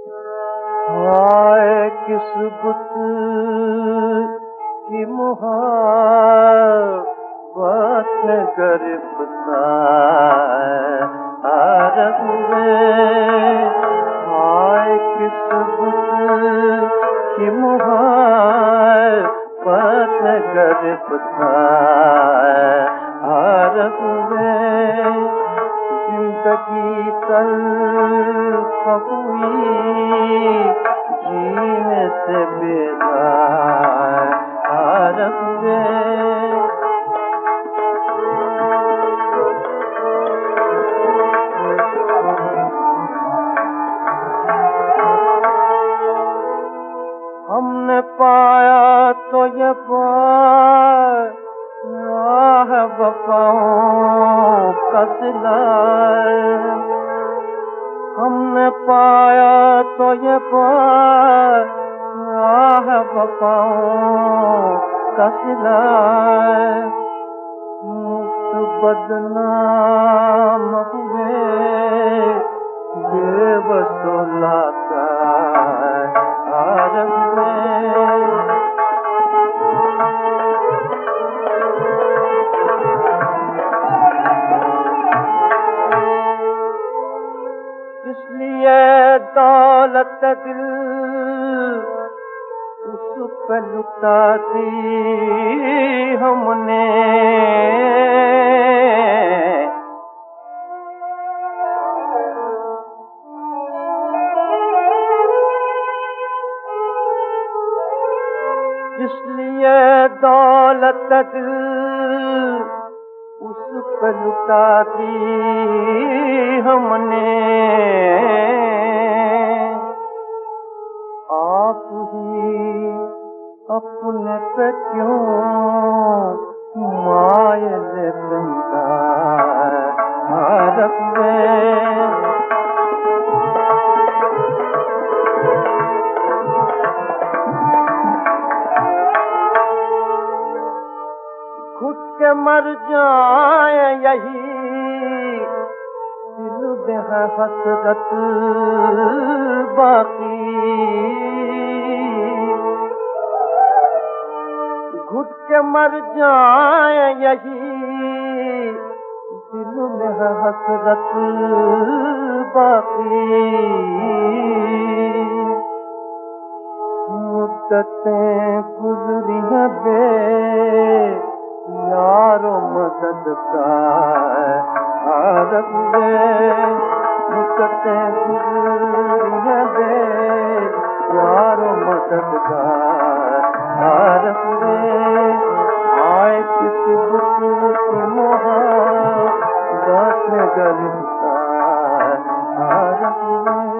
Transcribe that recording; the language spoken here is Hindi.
हाय किस बुत की मुहाबत में गिरफ्तार हुए। हाय किस बुत की मुहाबत में गिरफ्तार हुए। जिंदगी तल्ख हुई, जीने से बेजार हुए। हमने पाया तो ये बात राह वफाओं का सिला। हमने पाया तो ये बात राह वफाओं का सिला। मुफ्त बदनाम हुए, बेबसो लाचार हुए। इसलिए दौलत दिल उस पे लुटा दी हमने। इसलिए दौलत दिल उस पे लुटा दी हमने। आप ही अपने पे क्यों मायल बंदार हुए। घुट के मर जाए यही दिल में है हसरत बाकी। घुट के मर जाए यही दिल में है हसरत बाकी। मुद्दतें गुजरी हैं बे यारो मददगार हुए। मुद्दतें गुजरी हैं बे यारो मददगार हुए। आए किस बुत की मोहब्बत में गिरफ्तार हुए।